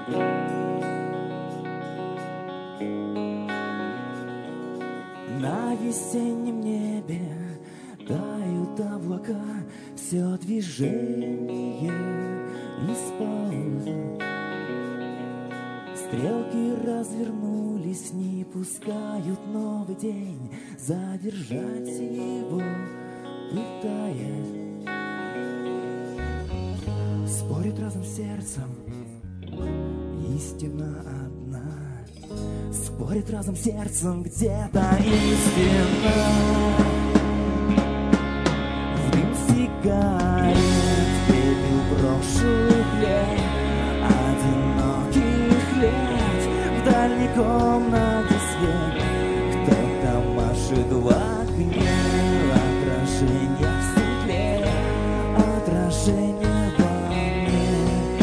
На весеннем небе тают облака, все движение из паузы. Стрелки развернулись, не пускают новый день, задержать его пытаясь. Спорит разум с сердцем, истина одна. Спорит разум с сердцем, где-то истина. В дым сигарет, пепел прошлых лет, одиноких лет. В дальней комнате свет, кто-то машет в окне. Отражение в стекле, отражение во мне.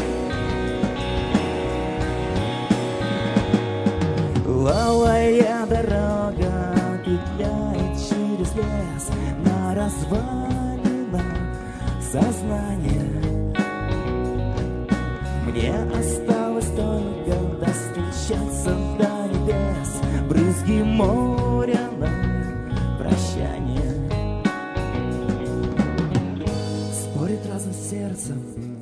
Лалая дорога петляет через лес на развалинах сознания. Мне осталось только достучаться до небес, брызги моря на прощание. Спорит разум с сердцем,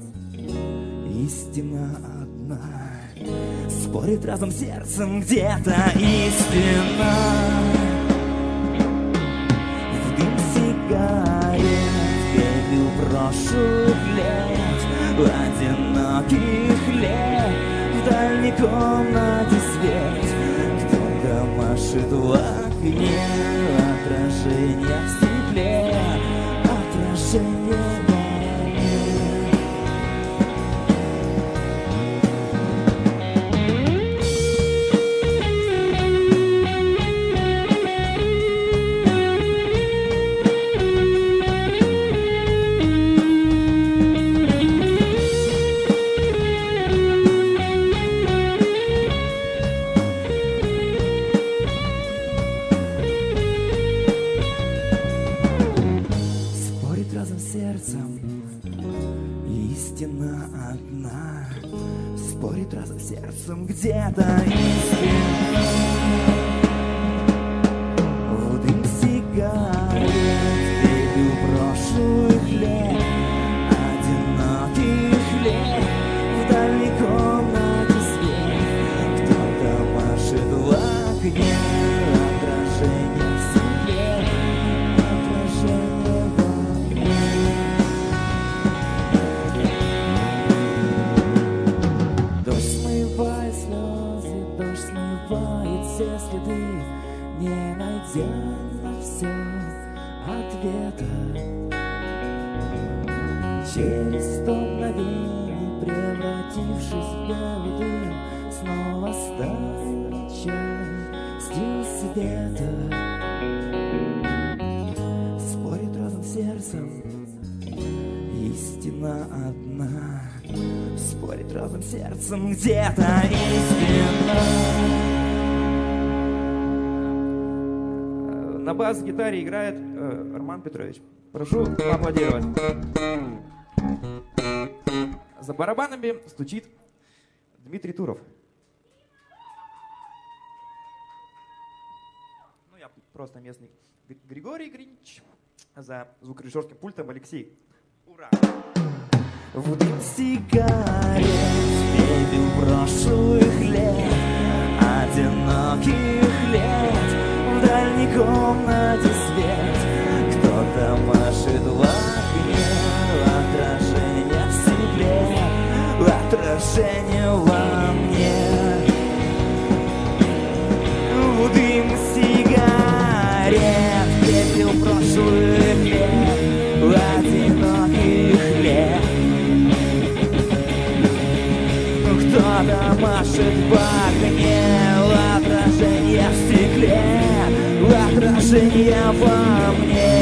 истина одна. Спорит разум с сердцем, где-то истина. В дым сигарет, пепел прошлых лет, одиноких лет. В дальней комнате свет, кто-то машет в окне. Отражение в стекле, отражение во мне. Истина одна. Спорит разум с сердцем, где-то истина. В дым сигарет, пепел прошлых лет, одиноких лет. В дальней комнате свет, кто-то машет в окне. Отражение в стекле, отражение во мне. Дождь смывает слезы, дождь смывает все следы, не найдя на все ответа. Через 100 мгновений, превратившись в белый дым, снова станет частью света. Спорит разум с сердцем, истина одна. Спорит разум с сердцем, где-то истина. На бас-гитаре играет Роман Петрович. Прошу поаплодировать. За барабанами стучит Дмитрий Туров. Ну, я просто местный Григорий Гринч. За звукорежиссерским пультом Алексей. Ура! В дым сигарет, пепел прошлых лет, одиноких лет. В дальней комнате свет, кто-то машет в окне. Отражение в стекле, отражение во мне. В дым сигарет, пепел прошлых лет, одиноких лет. Кто-то машет в окне. Отражение в стекле, отражение во мне.